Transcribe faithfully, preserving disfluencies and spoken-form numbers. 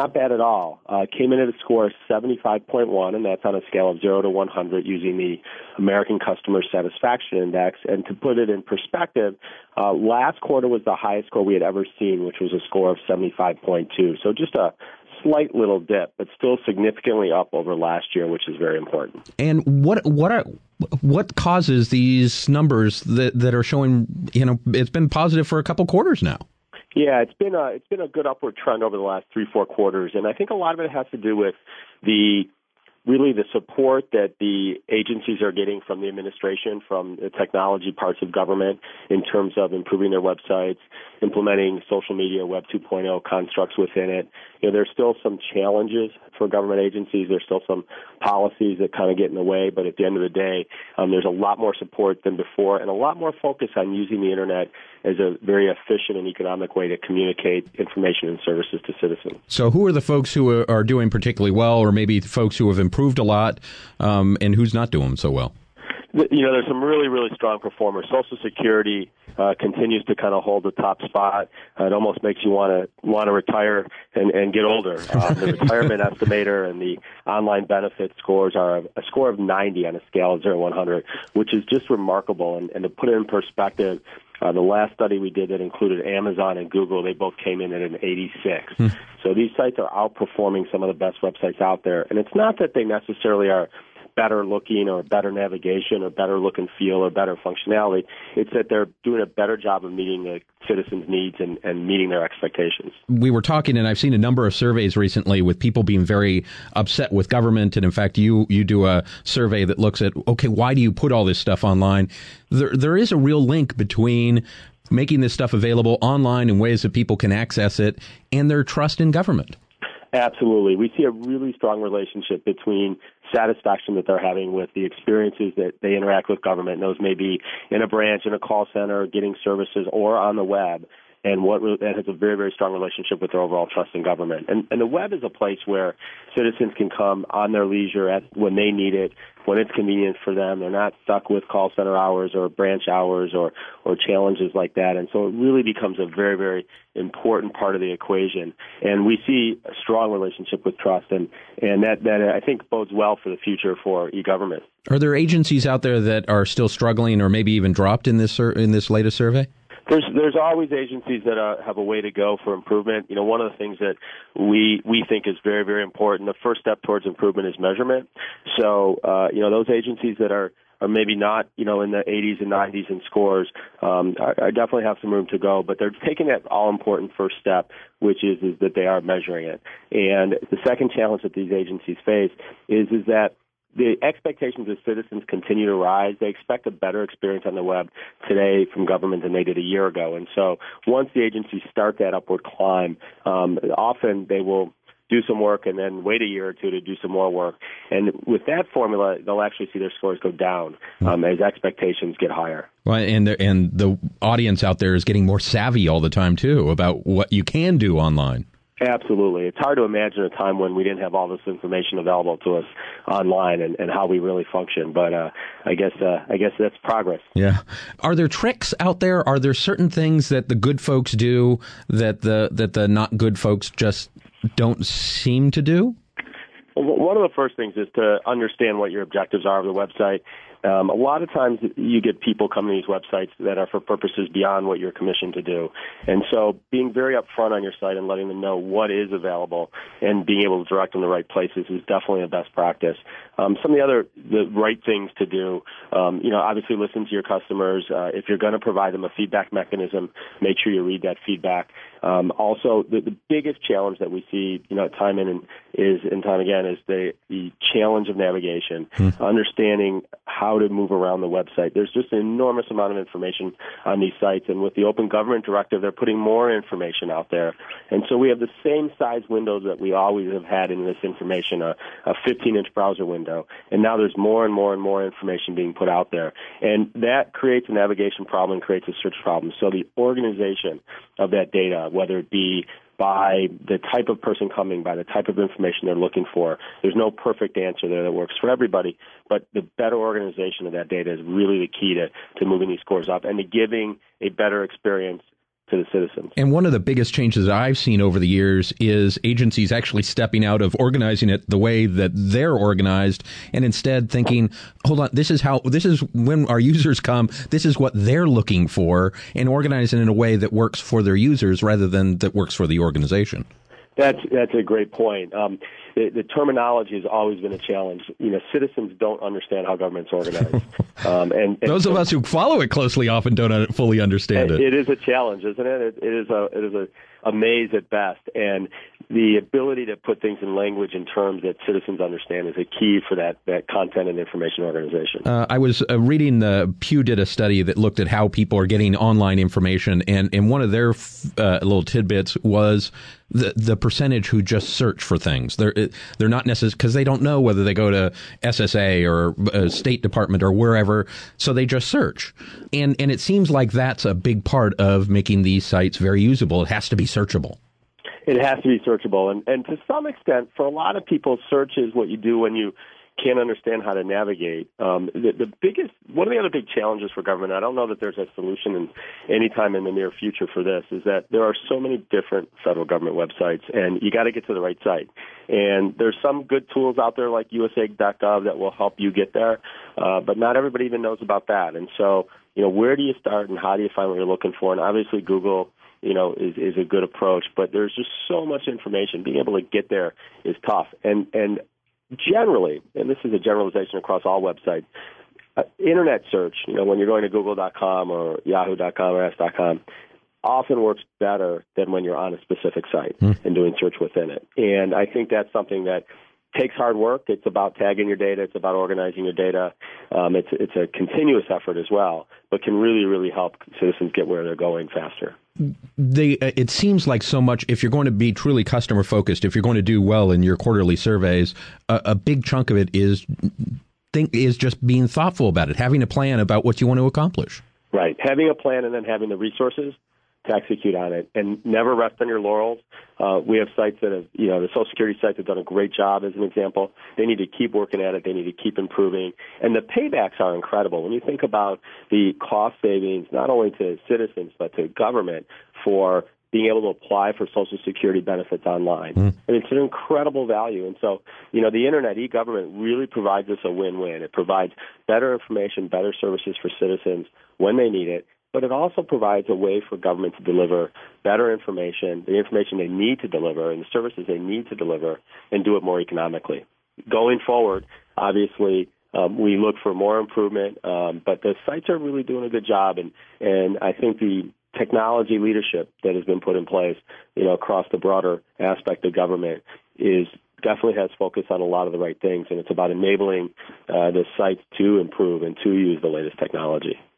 Not bad at all. Uh, came in at a score of seventy-five point one, and that's on a scale of zero to one hundred using the American Customer Satisfaction Index. And to put it in perspective, uh, last quarter was the highest score we had ever seen, which was a score of seventy-five point two. So just a slight little dip, but still significantly up over last year, which is very important. And what what are what causes these numbers that, that are showing, you know, it's been positive for a couple quarters now? Yeah, it's been a it's been a good upward trend over the last three, four quarters, and I think a lot of it has to do with the really the support that the agencies are getting from the administration, from the technology parts of government in terms of improving their websites, implementing social media, Web two point oh constructs within it. You know, there's still some challenges for government agencies. There's still some policies that kind of get in the way, but at the end of the day, um, there's a lot more support than before and a lot more focus on using the Internet as a very efficient and economic way to communicate information and services to citizens. So who are the folks who are doing particularly well, or maybe folks who have improved a lot, um, and who's not doing so well? You know, there's some really, really strong performers. Social Security uh, continues to kind of hold the top spot. Uh, it almost makes you want to want to retire and, and get older. Uh, the retirement estimator and the online benefit scores are a, a score of ninety on a scale of zero to one hundred, which is just remarkable. And, and to put it in perspective, Uh, the last study we did that included Amazon and Google, they both came in at an eighty-six. Hmm. So these sites are outperforming some of the best websites out there. And it's not that they necessarily are better looking or better navigation or better look and feel or better functionality. It's that they're doing a better job of meeting the citizens' needs and, and meeting their expectations. We were talking, and I've seen a number of surveys recently with people being very upset with government. And in fact, you you do a survey that looks at, okay, why do you put all this stuff online? There There is a real link between making this stuff available online in ways that people can access it and their trust in government. Absolutely. We see a really strong relationship between satisfaction that they're having with the experiences that they interact with government. And those may be in a branch, in a call center, getting services, or on the web. And what that has a very, very strong relationship with their overall trust in government. And, and the web is a place where citizens can come on their leisure at when they need it, when it's convenient for them. They're not stuck with call center hours or branch hours or, or challenges like that. And so it really becomes a very, very important part of the equation. And we see a strong relationship with trust, and, and that, that I think bodes well for the future for e-government. Are there agencies out there that are still struggling or maybe even dropped in this in this latest survey? There's there's always agencies that uh, have a way to go for improvement. You know, one of the things that we we think is very, very important, the first step towards improvement is measurement. So, uh, you know, those agencies that are, are maybe not, you know, in the eighties and nineties in scores, um, I, I definitely have some room to go. But they're taking that all-important first step, which is, is that they are measuring it. And the second challenge that these agencies face is is that the expectations of citizens continue to rise. They expect a better experience on the web today from government than they did a year ago. And so once the agencies start that upward climb, um, often they will do some work and then wait a year or two to do some more work. And with that formula, they'll actually see their scores go down um, as expectations get higher. Well, and the, and the audience out there is getting more savvy all the time, too, about what you can do online. Absolutely. It's hard to imagine a time when we didn't have all this information available to us online and, and how we really function. But uh, I guess uh, I guess that's progress. Yeah. Are there tricks out there? Are there certain things that the good folks do that the that the not good folks just don't seem to do? Well, one of the first things is to understand what your objectives are of the website. Um, a lot of times you get people coming to these websites that are for purposes beyond what you're commissioned to do. And so being very upfront on your site and letting them know what is available and being able to direct them to the right places is definitely a best practice. Um, some of the other the right things to do, um, you know, obviously listen to your customers. Uh, if you're going to provide them a feedback mechanism, make sure you read that feedback. Um, also, the, the biggest challenge that we see, you know, time in and is and time again is the, the challenge of navigation, hmm. understanding how to move around the website. There's just an enormous amount of information on these sites, and with the Open Government Directive, they're putting more information out there. And so we have the same size windows that we always have had in this information, a, a fifteen-inch browser window, and now there's more and more and more information being put out there. And that creates a navigation problem and creates a search problem. So the organization of that data, whether it be by the type of person coming, by the type of information they're looking for. There's no perfect answer there that works for everybody, but the better organization of that data is really the key to, to moving these scores up and to giving a better experience to the citizens. And one of the biggest changes that I've seen over the years is agencies actually stepping out of organizing it the way that they're organized and instead thinking, hold on, this is how, this is when our users come, this is what they're looking for, and organize it in a way that works for their users rather than that works for the organization. That's that's a great point. Um, the, the terminology has always been a challenge. You know, citizens don't understand how government's organized. Um, and, and Those so, of us who follow it closely often don't fully understand it. It is a challenge, isn't it? It, it is a it is a, a maze at best. And the ability to put things in language and terms that citizens understand is a key for that, that content and information organization. Uh, I was uh, reading, the Pew did a study that looked at how people are getting online information, and, and one of their uh, little tidbits was the the percentage who just search for things. They're they're not necessarily, because they don't know whether they go to S S A or uh, State Department or wherever, so they just search. And and it seems like that's a big part of making these sites very usable. It has to be searchable. It has to be searchable, and and to some extent, for a lot of people, search is what you do when you can't understand how to navigate. Um, the, the biggest, one of the other big challenges for government, I don't know that there's a solution in any time in the near future for this, is that there are so many different federal government websites, and you got to get to the right site. And there's some good tools out there like U S A dot gov that will help you get there, uh, but not everybody even knows about that. And so, you know, where do you start and how do you find what you're looking for? And obviously Google, you know, is, is a good approach, but there's just so much information. Being able to get there is tough. And, and generally, and this is a generalization across all websites, uh, internet search, you know, when you're going to google dot com or yahoo dot com or ask dot com, often works better than when you're on a specific site mm. and doing search within it. And I think that's something that takes hard work. It's about tagging your data. It's about organizing your data. Um, it's it's a continuous effort as well, but can really, really help citizens get where they're going faster. They, uh, it seems like so much, if you're going to be truly customer focused, if you're going to do well in your quarterly surveys, a, a big chunk of it is think is just being thoughtful about it, having a plan about what you want to accomplish. Right. Having a plan and then having the resources to execute on it, and never rest on your laurels. Uh, we have sites that have, you know, the Social Security sites have done a great job as an example. They need to keep working at it. They need to keep improving. And the paybacks are incredible. When you think about the cost savings, not only to citizens, but to government for being able to apply for Social Security benefits online. Mm. And it's an incredible value. And so, you know, the Internet, e-government really provides us a win-win. It provides better information, better services for citizens when they need it, but it also provides a way for government to deliver better information, the information they need to deliver, and the services they need to deliver, and do it more economically. Going forward, obviously, um, we look for more improvement, um, but the sites are really doing a good job, and, and I think the technology leadership that has been put in place, you know, across the broader aspect of government is definitely has focused on a lot of the right things, and it's about enabling uh, the sites to improve and to use the latest technology.